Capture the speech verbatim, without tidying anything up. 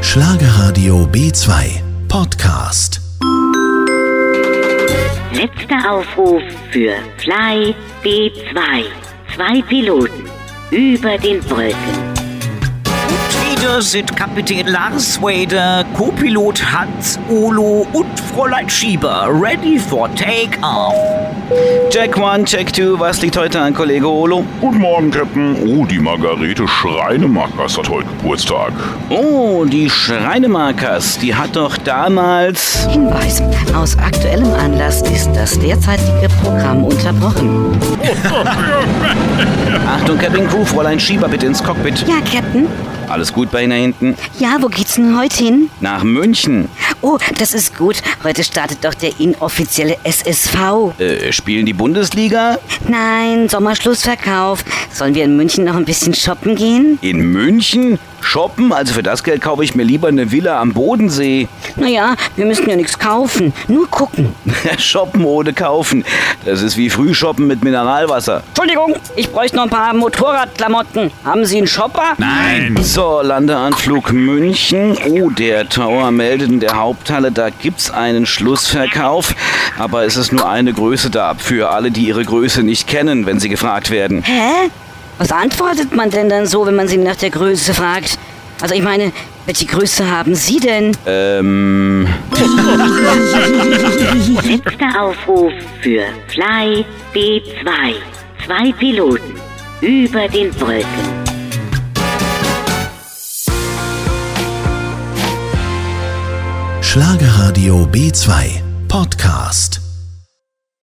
Schlagerradio B zwei Podcast. Letzter Aufruf für Fly B zwei. Zwei Piloten über den Wolken. Wieder sind Kapitän Lars Wader, Co-Pilot Hans Olo und Fräulein Schieber ready for take-off. Check one, check two, was liegt heute an, Kollege Olo? Guten Morgen, Captain. Oh, die Margarete Schreinemakers hat heute Geburtstag. Oh, die Schreinemakers, die hat doch damals... Hinweis, aus aktuellem Anlass ist das derzeitige Programm unterbrochen. Achtung, Cabin Crew, Fräulein Schieber, bitte ins Cockpit. Ja, Captain? Alles gut bei Ihnen da hinten? Ja, wo geht's denn heute hin? Nach München. Oh, das ist gut. Heute startet doch der inoffizielle S S V. Äh, spielen die Bundesliga? Nein, Sommerschlussverkauf. Sollen wir in München noch ein bisschen shoppen gehen? In München? Shoppen? Also für das Geld kaufe ich mir lieber eine Villa am Bodensee. Naja, wir müssen ja nichts kaufen, nur gucken. Shoppen ohne kaufen. Das ist wie Frühshoppen mit Mineralwasser. Entschuldigung, ich bräuchte noch ein paar Motorradklamotten. Haben Sie einen Shopper? Nein. So, Landeanflug München. Oh, der Tower meldet in der Haupthalle, da gibt's einen Schlussverkauf. Aber es ist nur eine Größe da für alle, die ihre Größe nicht kennen, wenn sie gefragt werden. Hä? Was antwortet man denn dann so, wenn man sie nach der Größe fragt? Also ich meine, welche Größe haben Sie denn? Ähm... Letzter Aufruf für Fly B zwei. Zwei Piloten über den Wolken. Schlagerradio B zwei Podcast.